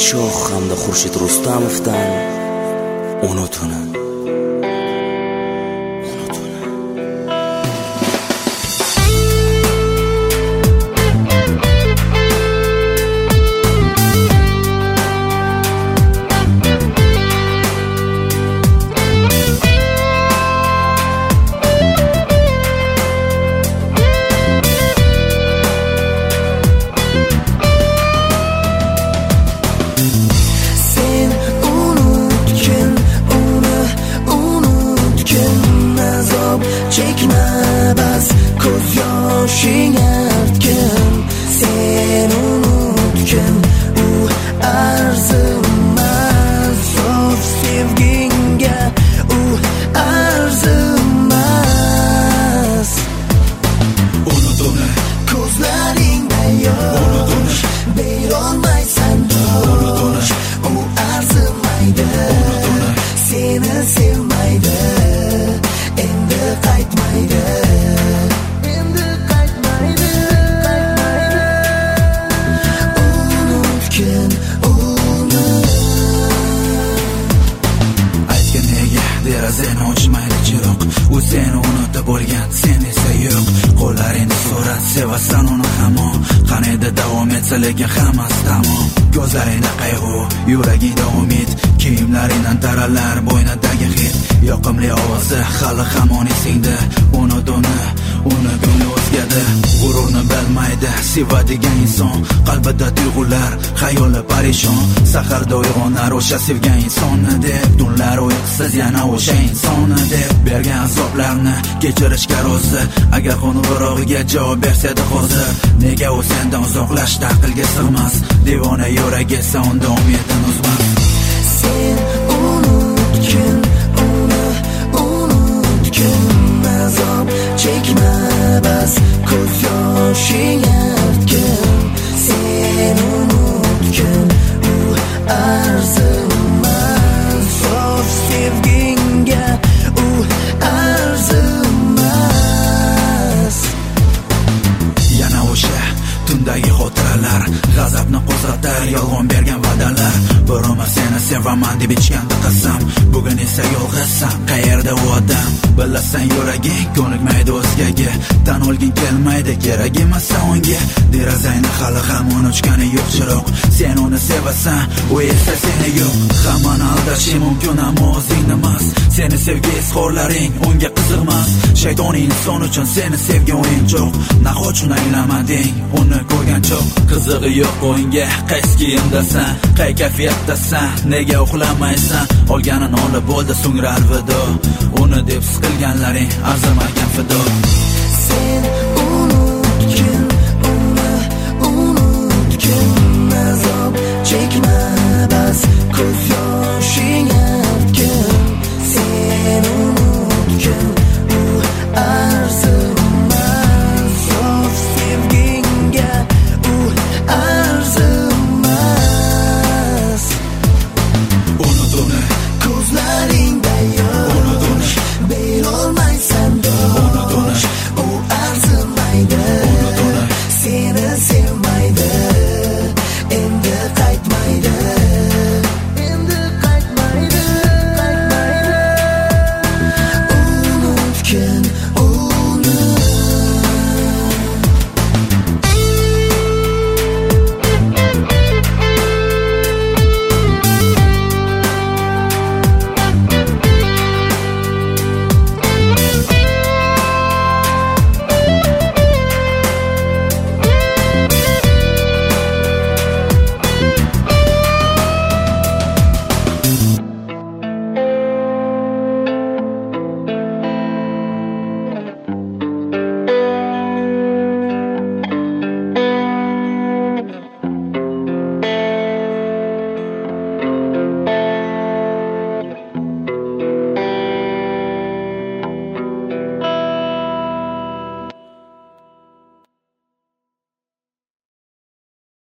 Shoh hamda Xurshid Rustamovdan Unutuni. Çekme bas ko'z yoshing artgin, sen unutgin, u arzimas. Sof sevginga u arzimas. Unut uni, ko'zlaringda yosh, berolmaysan dosh. U arzimaydi, seni sevmaydi, endi qaytmaydi, endi qaytmaydi, qaytmaydi. Unutgin uni. aytgin nega derazani ochmaydi chiroq. U seni unutib bo'lgan, sen esa yo'q. Qo'llaringni so'rat, sevasan uni hamon. Qaniydi davom etsa lekin hammasi tamom. Ko'zlaringda qayg'u, yuragingda umid, kiyimlaringdan taralar bo'ynidagi hid. Yoqimli ovozi hali hamon esingda. Unut uni, uni ko'ngli o'zgadi. G'ururni bilmaydi sevadigan inson. Qalbida tuyg'ular, xayoli parishon. Saharda uyg'onar o'sha sevgan insonni deb. Tunlar uyqusiz yana o'sha insonni deb. Bergan azoblarni kechirishga rozi. Agar qo'ng'irog'iga javob bersaydi hozir. Nega u sendan uzoqlashdi, aqlga sig'mas. Devona yuragi esa unda umidini uzmas. Sen unutgin uni, unutgin, azob chekma bas ko'z yoshing artgin, sen unutgin, u arzimas. Sof sevginga u arzimas. Yana o'sha tundagi xotiralar, g'azabni qo'zg'atar yolg'on bergan va'dalar. Bir umr seni sevaman deb ichganda qasam, bugun esa yolg'izsan. Qayerda u odam? Bilasan yuraging ko'nikmaydi o'zgaga, tan olgin kelmaydi, kerak emas unga. Derazangni hali hamon ochgani yo'q chiroq. Sen uni sevasan, u esa seni yo'q. Hammani aldashi mumkin ammo o'zingni emas. Seni sevgi izhorlaring unga qiziqmas. Shaytoniy inson uchun seni sevgan o'yinchoq. Nahotchun anglamading uni ko'rgan choq. Qizig'i yo'q o'yinga, qaysi kiyimdasan, qay kayfiyatdasan, nega uxlamaysan? Olganin olib bo'ldi, so'ngra alvido. Uni deb siqilganlaring arzimagan fido. Sen